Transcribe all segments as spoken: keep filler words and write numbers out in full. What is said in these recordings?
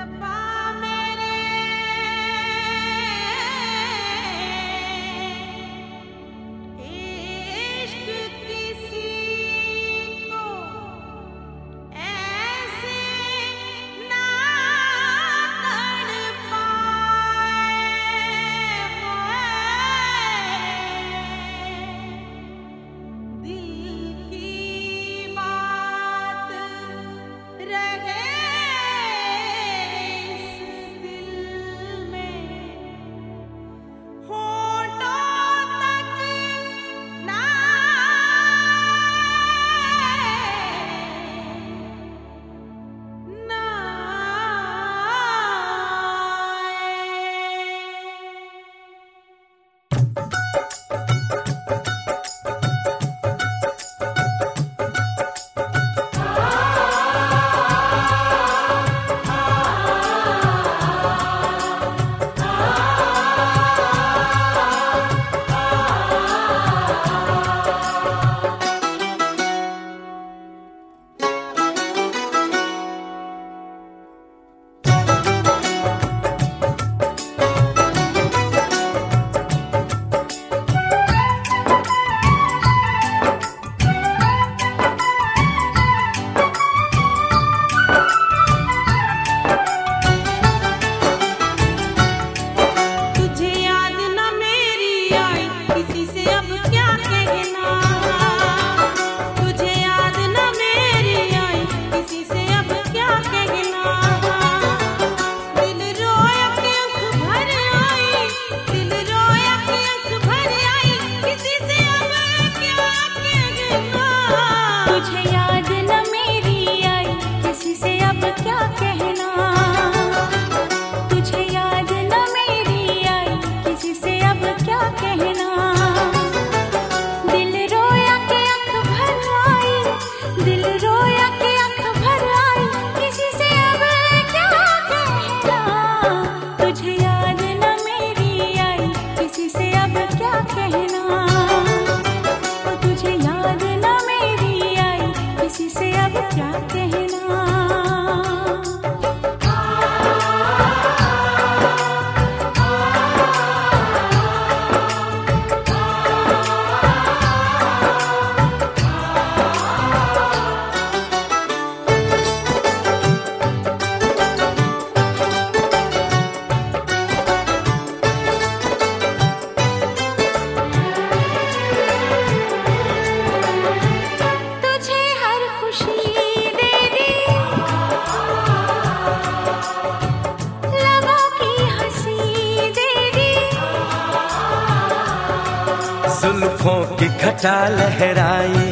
जुल्फों की घटा लहराई,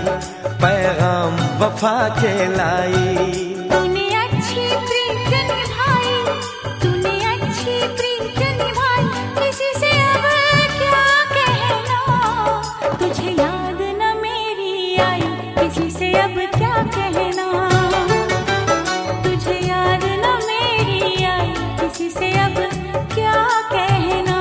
पैगाम वफा के लाई। तूने अच्छी प्रीत निभाई, तूने अच्छी प्रीत निभाई, किसी से अब क्या कहना। तुझे याद न मेरी आई, किसी से अब क्या कहना। तुझे याद न मेरी आई, किसी से अब क्या कहना।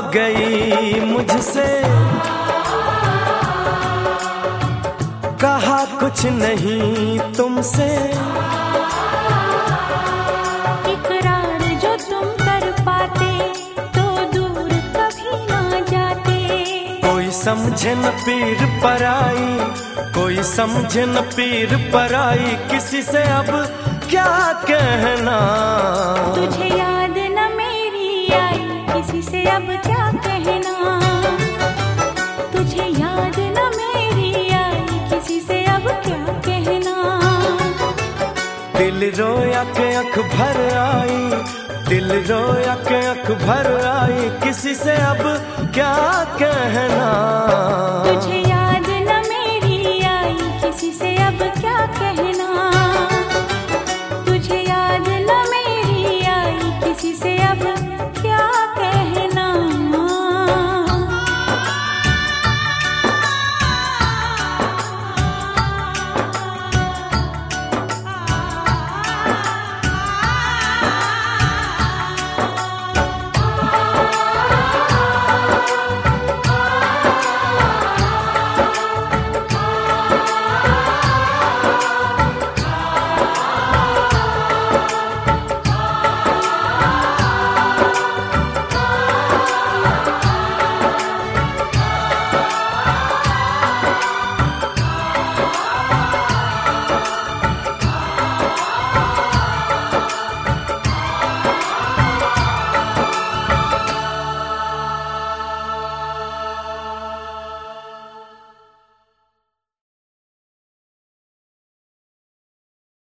गई मुझसे, कहा कुछ नहीं तुमसे, इकरार जो तुम कर पाते तो दूर कभी ना जाते। कोई समझे न पीर पराई, कोई समझे न पीर पराई, किसी से अब क्या कहना। तुझे याद न मेरी आई, किसी से अब क्या कहना। तुझे याद न मेरी आई, किसी से अब क्या कहना। दिल रोया के अख भर आई, दिल रोया के अख भर आई, किसी से अब क्या कहना। तुझे